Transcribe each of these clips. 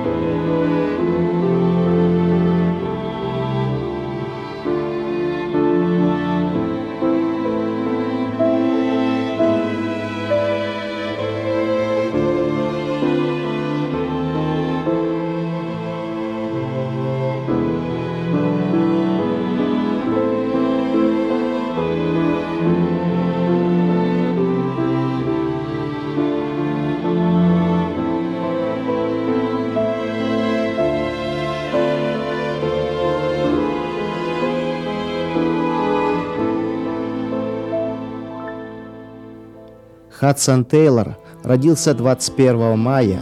Хадсон Тейлор родился 21 мая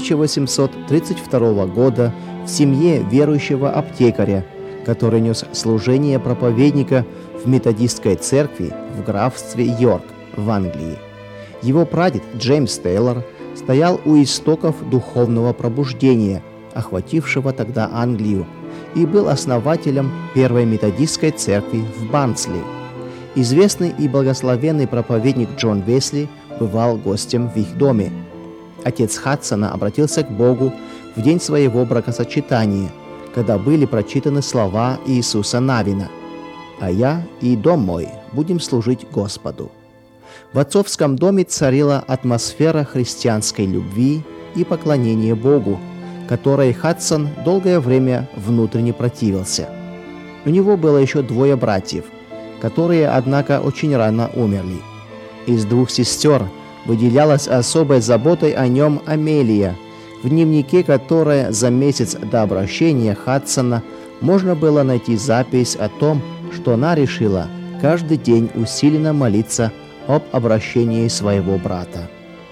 1832 года в семье верующего аптекаря, который нес служение проповедника в методистской церкви в графстве Йорк в Англии. Его прадед Джеймс Тейлор стоял у истоков духовного пробуждения, охватившего тогда Англию, и был основателем первой методистской церкви в Барнсли. Известный и благословенный проповедник Джон Весли бывал гостем в их доме. Отец Хадсона обратился к Богу в день своего бракосочетания, когда были прочитаны слова Иисуса Навина: «А я и дом мой будем служить Господу». В отцовском доме царила атмосфера христианской любви и поклонения Богу, которой Хадсон долгое время внутренне противился. У него было еще 2 братьев, которые, однако, очень рано умерли. Из 2 сестер выделялась особой заботой о нем Амелия, в дневнике которой за месяц до обращения Хадсона можно было найти запись о том, что она решила каждый день усиленно молиться об обращении своего брата.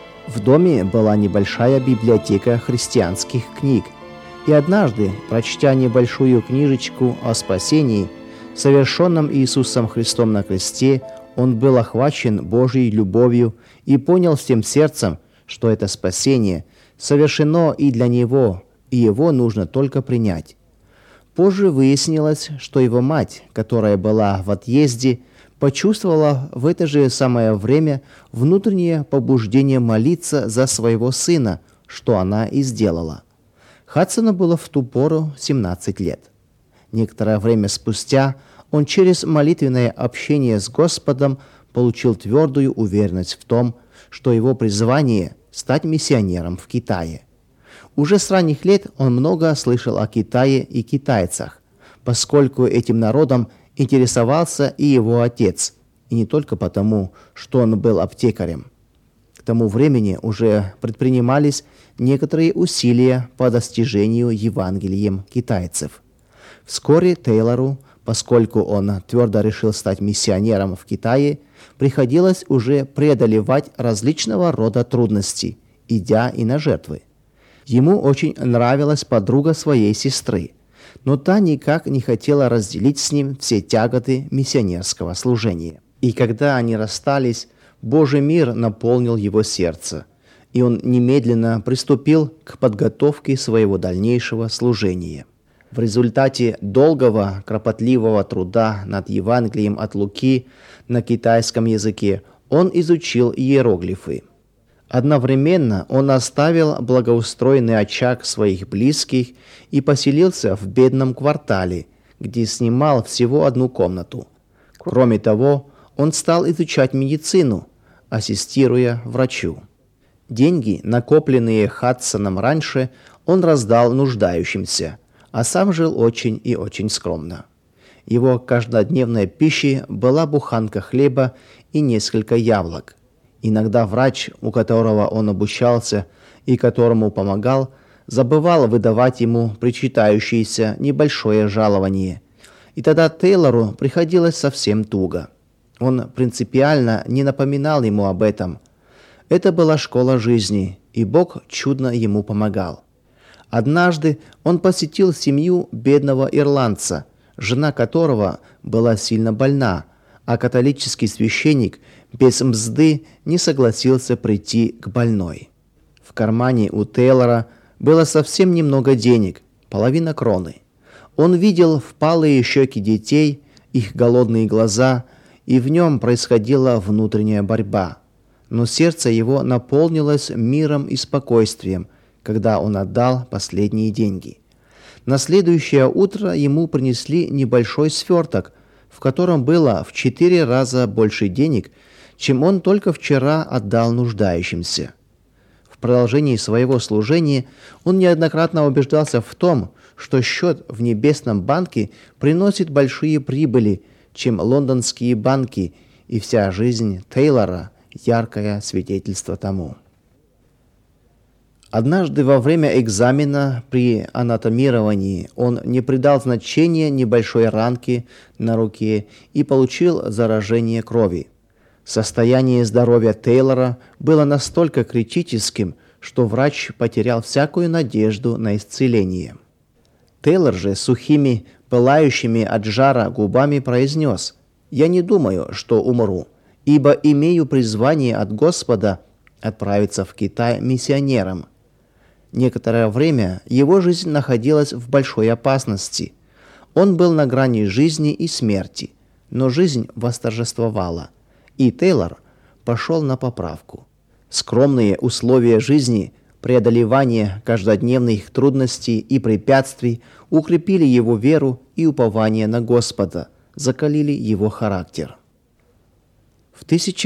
В доме была небольшая библиотека христианских книг, и однажды, прочтя небольшую книжечку о спасении, совершенном Иисусом Христом на кресте, он был охвачен Божьей любовью и понял всем сердцем, что это спасение совершено и для него, и его нужно только принять. Позже выяснилось, что его мать, которая была в отъезде, почувствовала в это же самое время внутреннее побуждение молиться за своего сына, что она и сделала. Хадсону было в ту пору 17 лет. Некоторое время спустя он через молитвенное общение с Господом получил твердую уверенность в том, что его призвание – стать миссионером в Китае. Уже с ранних лет он много слышал о Китае и китайцах, поскольку этим народом интересовался и его отец, и не только потому, что он был аптекарем. К тому времени уже предпринимались некоторые усилия по достижению Евангелием китайцев. Вскоре Тейлору, поскольку он твердо решил стать миссионером в Китае, приходилось уже преодолевать различного рода трудности, идя и на жертвы. Ему очень нравилась подруга своей сестры, но та никак не хотела разделить с ним все тяготы миссионерского служения. И когда они расстались, Божий мир наполнил его сердце, и он немедленно приступил к подготовке своего дальнейшего служения. В результате долгого, кропотливого труда над Евангелием от Луки на китайском языке он изучил иероглифы. Одновременно он оставил благоустроенный очаг своих близких и поселился в бедном квартале, где снимал всего 1 комнату. Кроме того, он стал изучать медицину, ассистируя врачу. Деньги, накопленные Хадсоном раньше, он раздал нуждающимся, а сам жил очень и очень скромно. Его каждодневной пищей была буханка хлеба и несколько яблок. Иногда врач, у которого он обучался и которому помогал, забывал выдавать ему причитающееся небольшое жалование, и тогда Тейлору приходилось совсем туго. Он принципиально не напоминал ему об этом. Это была школа жизни, и Бог чудно ему помогал. Однажды он посетил семью бедного ирландца, жена которого была сильно больна, а католический священник без мзды не согласился прийти к больной. В кармане у Тейлора было совсем немного денег, половина кроны. Он видел впалые щеки детей, их голодные глаза, и в нем происходила внутренняя борьба. Но сердце его наполнилось миром и спокойствием, когда он отдал последние деньги. На следующее утро ему принесли небольшой сверток, в котором было в 4 раза больше денег, чем он только вчера отдал нуждающимся. В продолжении своего служения он неоднократно убеждался в том, что счет в небесном банке приносит большие прибыли, чем лондонские банки, и вся жизнь Тейлора – яркое свидетельство тому. Однажды во время экзамена при анатомировании он не придал значения небольшой ранке на руке и получил заражение крови. Состояние здоровья Тейлора было настолько критическим, что врач потерял всякую надежду на исцеление. Тейлор же сухими, пылающими от жара губами произнес: «Я не думаю, что умру, ибо имею призвание от Господа отправиться в Китай миссионером». Некоторое время его жизнь находилась в большой опасности. Он был на грани жизни и смерти, но жизнь восторжествовала, и Тейлор пошел на поправку. Скромные условия жизни, преодолевание каждодневных трудностей и препятствий укрепили его веру и упование на Господа, закалили его характер. В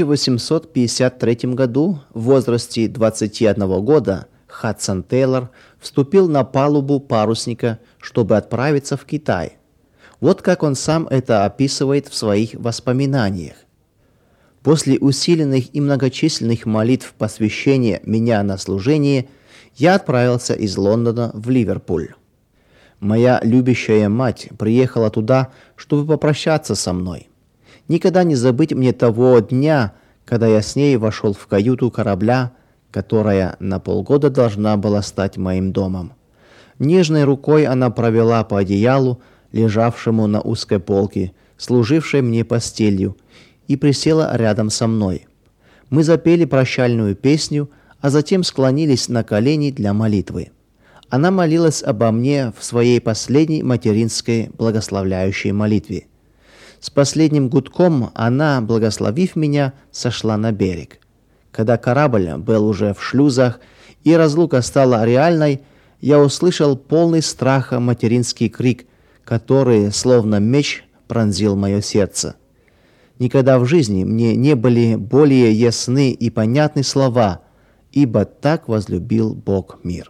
1853 году, в возрасте 21 года, Хадсон Тейлор вступил на палубу парусника, чтобы отправиться в Китай. Вот как он сам это описывает в своих воспоминаниях. «После усиленных и многочисленных молитв посвящения меня на служение, я отправился из Лондона в Ливерпуль. Моя любящая мать приехала туда, чтобы попрощаться со мной. Никогда не забыть мне того дня, когда я с ней вошел в каюту корабля, которая на полгода должна была стать моим домом. Нежной рукой она провела по одеялу, лежавшему на узкой полке, служившей мне постелью, и присела рядом со мной. Мы запели прощальную песню, а затем склонились на колени для молитвы. Она молилась обо мне в своей последней материнской благословляющей молитве. С последним гудком она, благословив меня, сошла на берег. Когда корабль был уже в шлюзах и разлука стала реальной, я услышал полный страха материнский крик, который, словно меч, пронзил мое сердце. Никогда в жизни мне не были более ясны и понятны слова, ибо так возлюбил Бог мир.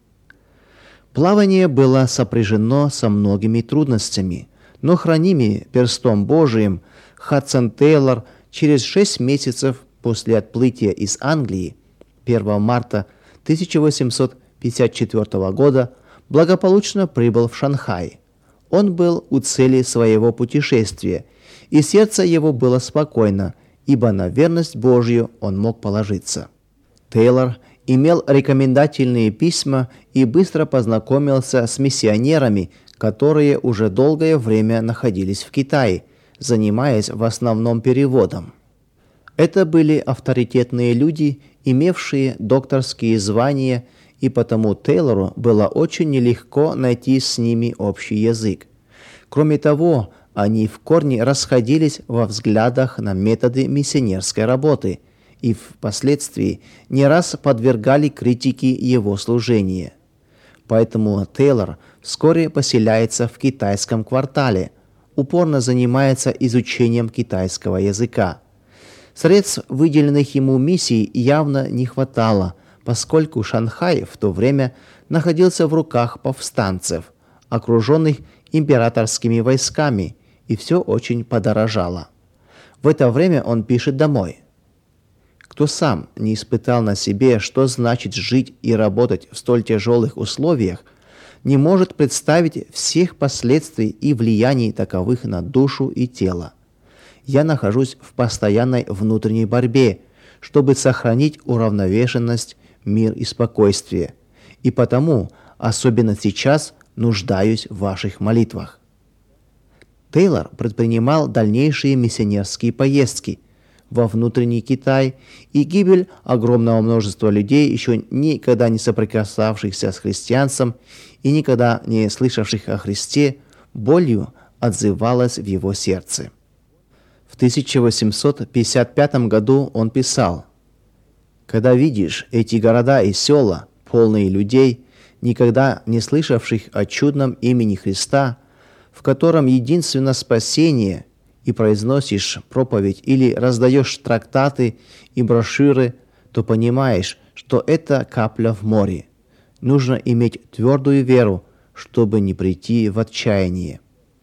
Плавание было сопряжено со многими трудностями, но хранимый перстом Божиим Хадсон Тейлор через 6 месяцев после отплытия из Англии 1 марта 1854 года благополучно прибыл в Шанхай. Он был у цели своего путешествия, и сердце его было спокойно, ибо на верность Божью он мог положиться. Тейлор имел рекомендательные письма и быстро познакомился с миссионерами, которые уже долгое время находились в Китае, занимаясь в основном переводом. Это были авторитетные люди, имевшие докторские звания, и потому Тейлору было очень нелегко найти с ними общий язык. Кроме того, они в корне расходились во взглядах на методы миссионерской работы и впоследствии не раз подвергали критике его служения. Поэтому Тейлор вскоре поселяется в китайском квартале, упорно занимается изучением китайского языка. Средств, выделенных ему миссией, явно не хватало, поскольку Шанхай в то время находился в руках повстанцев, окруженных императорскими войсками, и все очень подорожало. В это время он пишет домой: «Кто сам не испытал на себе, что значит жить и работать в столь тяжелых условиях, не может представить всех последствий и влияний таковых на душу и тело. Я нахожусь в постоянной внутренней борьбе, чтобы сохранить уравновешенность, мир и спокойствие, и потому, особенно сейчас, нуждаюсь в ваших молитвах». Тейлор предпринимал дальнейшие миссионерские поездки во внутренний Китай, и гибель огромного множества людей, еще никогда не соприкасавшихся с христианством и никогда не слышавших о Христе, болью отзывалась в его сердце. В 1855 году он писал: «Когда видишь эти города и села, полные людей, никогда не слышавших о чудном имени Христа, в котором единственно спасение, и произносишь проповедь или раздаешь трактаты и брошюры, то понимаешь, что это капля в море. Нужно иметь твердую веру, чтобы не прийти в отчаяние.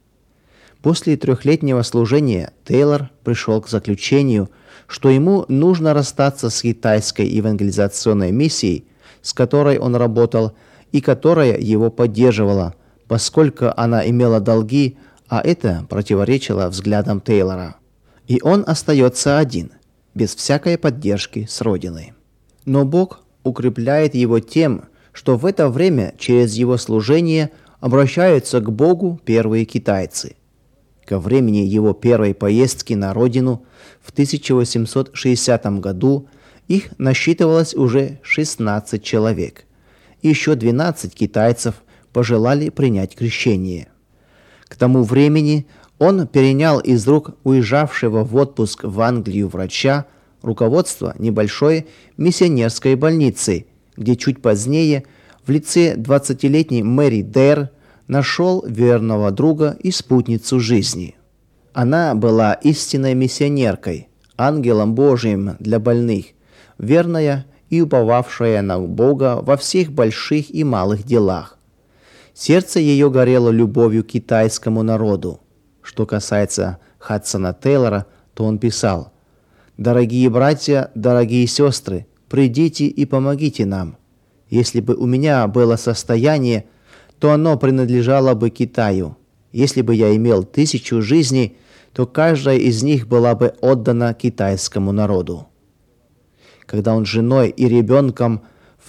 После 3-летнего служения Тейлор пришел к заключению, что ему нужно расстаться с китайской евангелизационной миссией, с которой он работал и которая его поддерживала, поскольку она имела долги, а это противоречило взглядам Тейлора. И он остается один, без всякой поддержки с родины. Но Бог укрепляет его тем, что в это время через его служение обращаются к Богу первые китайцы. Ко времени его первой поездки на родину в 1860 году их насчитывалось уже 16 человек. Еще 12 китайцев пожелали принять крещение. К тому времени он перенял из рук уезжавшего в отпуск в Англию врача руководство небольшой миссионерской больницы, где чуть позднее в лице 20-летней Мэри Дейр нашел верного друга и спутницу жизни. Она была истинной миссионеркой, ангелом Божиим для больных, верная и уповавшая на Бога во всех больших и малых делах. Сердце ее горело любовью к китайскому народу. Что касается Хадсона Тейлора, то он писал: «Дорогие братья, дорогие сестры, придите и помогите нам. Если бы у меня было состояние, то оно принадлежало бы Китаю. Если бы я имел 1000 жизней, то каждая из них была бы отдана китайскому народу». Когда он с женой и ребенком в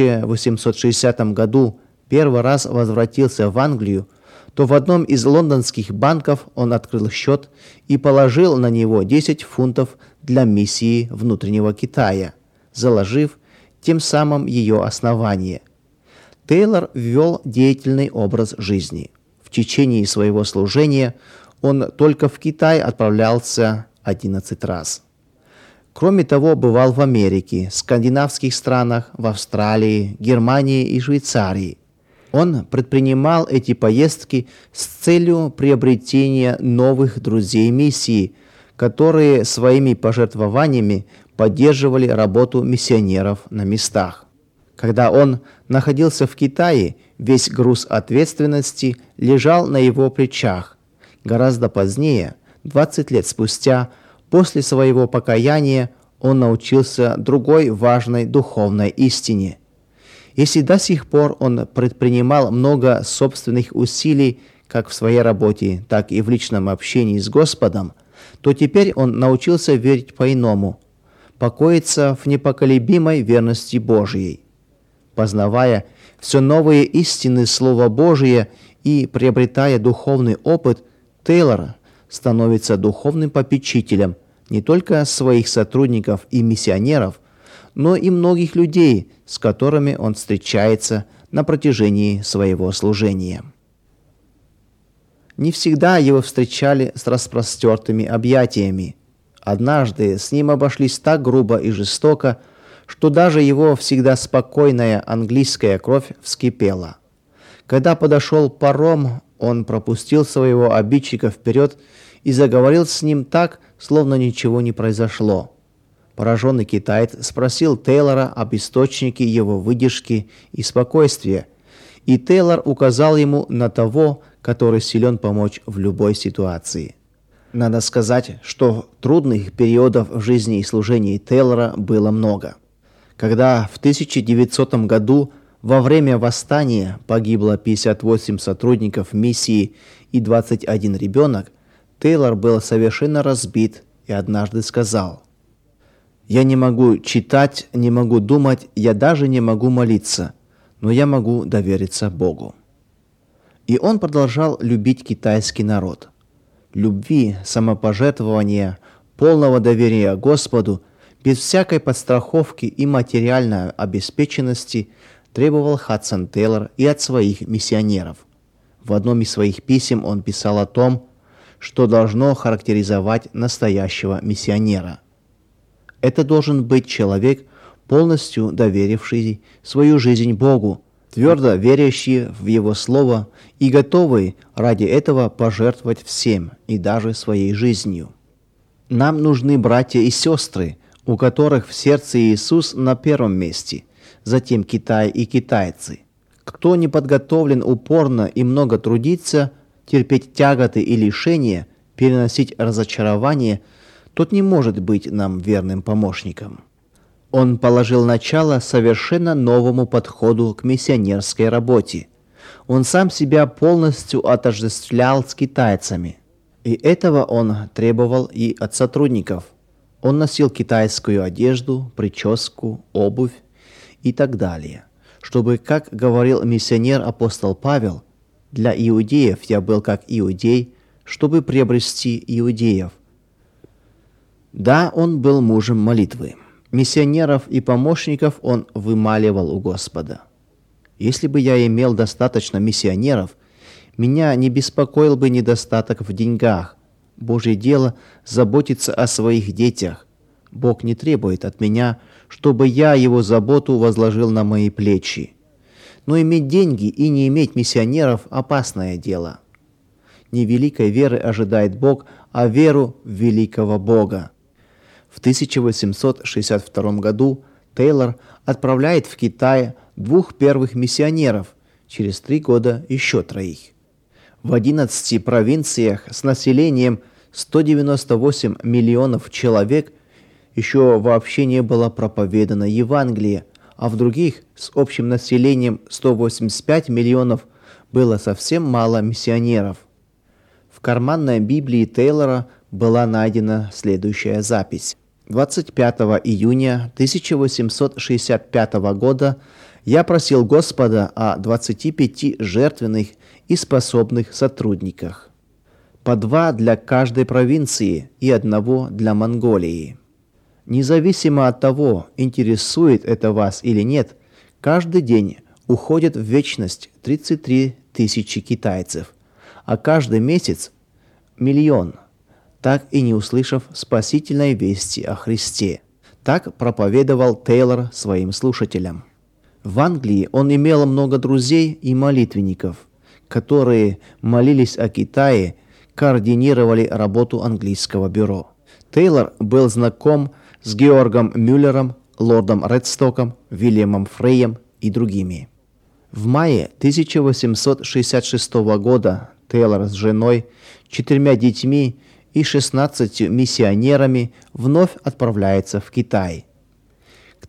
1860 году первый раз возвратился в Англию, то в одном из лондонских банков он открыл счет и положил на него 10 фунтов для миссии внутреннего Китая, заложив тем самым ее основание. Тейлор вел деятельный образ жизни. В течение своего служения он только в Китай отправлялся 11 раз. Кроме того, бывал в Америке, скандинавских странах, в Австралии, Германии и Швейцарии. Он предпринимал эти поездки с целью приобретения новых друзей миссии, которые своими пожертвованиями поддерживали работу миссионеров на местах. Когда он находился в Китае, весь груз ответственности лежал на его плечах. Гораздо позднее, 20 лет спустя, после своего покаяния, он научился другой важной духовной истине. Если до сих пор он предпринимал много собственных усилий как в своей работе, так и в личном общении с Господом, то теперь он научился верить по-иному, покоиться в непоколебимой верности Божьей. Познавая все новые истины Слова Божия и приобретая духовный опыт, Тейлор становится духовным попечителем не только своих сотрудников и миссионеров, но и многих людей, с которыми он встречается на протяжении своего служения. Не всегда его встречали с распростертыми объятиями. Однажды с ним обошлись так грубо и жестоко, что даже его всегда спокойная английская кровь вскипела. Когда подошел паром, он пропустил своего обидчика вперед и заговорил с ним так, словно ничего не произошло. Пораженный китаец спросил Тейлора об источнике его выдержки и спокойствия, и Тейлор указал ему на того, который силен помочь в любой ситуации. Надо сказать, что трудных периодов в жизни и служении Тейлора было много. Когда в 1900 году во время восстания погибло 58 сотрудников миссии и 21 ребенок, Тейлор был совершенно разбит и однажды сказал: «Я не могу читать, не могу думать, я даже не могу молиться, но я могу довериться Богу». И он продолжал любить китайский народ. Любви, самопожертвования, полного доверия Господу, без всякой подстраховки и материальной обеспеченности требовал Хадсон Тейлор и от своих миссионеров. В одном из своих писем он писал о том, что должно характеризовать настоящего миссионера. Это должен быть человек, полностью доверившие свою жизнь Богу, твердо верящие в Его Слово и готовые ради этого пожертвовать всем и даже своей жизнью. Нам нужны братья и сестры, у которых в сердце Иисус на первом месте, затем Китай и китайцы. Кто не подготовлен упорно и много трудиться, терпеть тяготы и лишения, переносить разочарование, тот не может быть нам верным помощником. Он положил начало совершенно новому подходу к миссионерской работе. Он сам себя полностью отождествлял с китайцами. И этого он требовал и от сотрудников. Он носил китайскую одежду, прическу, обувь и так далее. Чтобы, как говорил миссионер-апостол Павел, для иудеев я был как иудей, чтобы приобрести иудеев. Да, он был мужем молитвы. Миссионеров и помощников он вымаливал у Господа. Если бы я имел достаточно миссионеров, меня не беспокоил бы недостаток в деньгах. Божье дело заботиться о своих детях. Бог не требует от меня, чтобы я его заботу возложил на мои плечи. Но иметь деньги и не иметь миссионеров – опасное дело. Не великой веры ожидает Бог, а веру в великого Бога. В 1862 году Тейлор отправляет в Китай 2 первых миссионеров, через 3 года еще 3. В 11 провинциях с населением 198 миллионов человек еще вообще не было проповедано Евангелие, а в других с общим населением 185 миллионов было совсем мало миссионеров. В карманной Библии Тейлора была найдена следующая запись. 25 июня 1865 года я просил Господа о 25 жертвенных и способных сотрудниках. По 2 для каждой провинции и 1 для Монголии. Независимо от того, интересует это вас или нет, каждый день уходит в вечность 33 тысячи китайцев, а каждый месяц – 1 миллион, так и не услышав спасительной вести о Христе. Так проповедовал Тейлор своим слушателям. В Англии он имел много друзей и молитвенников, которые молились о Китае, координировали работу английского бюро. Тейлор был знаком с Георгом Мюллером, лордом Редстоком, Вильямом Фреем и другими. В мае 1866 года Тейлор с женой, 4 детьми и 16 миссионерами вновь отправляется в Китай. К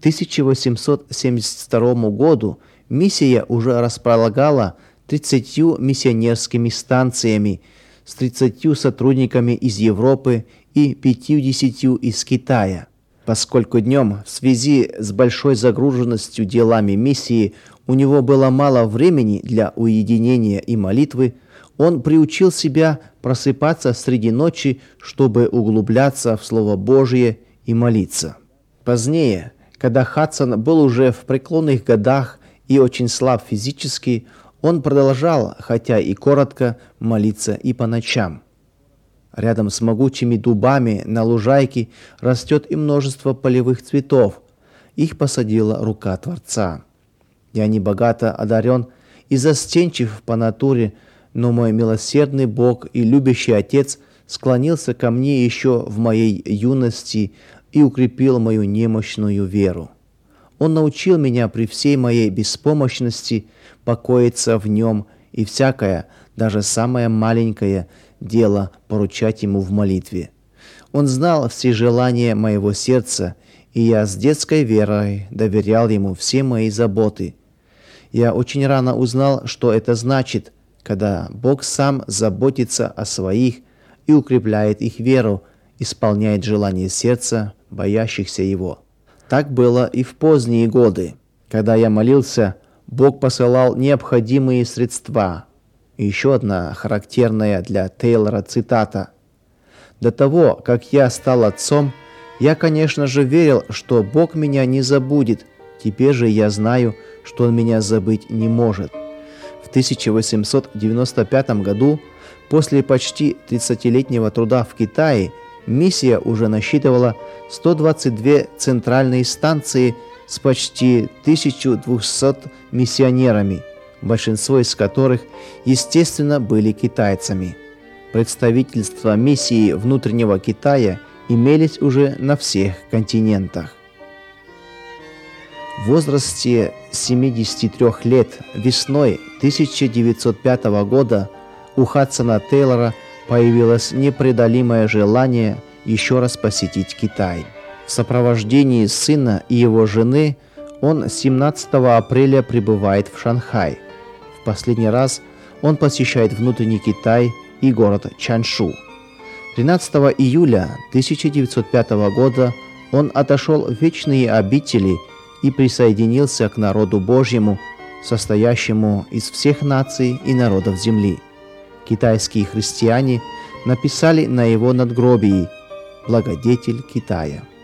1872 году миссия уже располагала 30 миссионерскими станциями с 30 сотрудниками из Европы и 50 из Китая. Поскольку днем в связи с большой загруженностью делами миссии у него было мало времени для уединения и молитвы, он приучил себя просыпаться среди ночи, чтобы углубляться в Слово Божие и молиться. Позднее, когда Хадсон был уже в преклонных годах и очень слаб физически, он продолжал, хотя и коротко, молиться и по ночам. Рядом с могучими дубами на лужайке растет и множество полевых цветов. Их посадила рука Творца. Я не богато одарен и застенчив по натуре, но мой милосердный Бог и любящий Отец склонился ко мне еще в моей юности и укрепил мою немощную веру. Он научил меня при всей моей беспомощности покоиться в Нем и всякое, даже самое маленькое дело поручать Ему в молитве. Он знал все желания моего сердца, и я с детской верой доверял Ему все мои заботы. Я очень рано узнал, что это значит, когда Бог сам заботится о своих и укрепляет их веру, исполняет желания сердца, боящихся Его. Так было и в поздние годы. Когда я молился, Бог посылал необходимые средства. И еще одна характерная для Тейлора цитата. «До того, как я стал отцом, я, конечно же, верил, что Бог меня не забудет. Теперь же я знаю, что Он меня забыть не может». В 1895 году, после почти 30-летнего труда в Китае, миссия уже насчитывала 122 центральные станции с почти 1200 миссионерами, большинство из которых, естественно, были китайцами. Представительства миссии внутреннего Китая имелись уже на всех континентах. В возрасте 73 лет весной 1905 года у Хадсона Тейлора появилось непреодолимое желание еще раз посетить Китай. В сопровождении сына и его жены он 17 апреля прибывает в Шанхай. В последний раз он посещает внутренний Китай и город Чаншу. 13 июля 1905 года он отошел в вечные обители и присоединился к народу Божьему, состоящему из всех наций и народов земли. Китайские христиане написали на его надгробии «Благодетель Китая».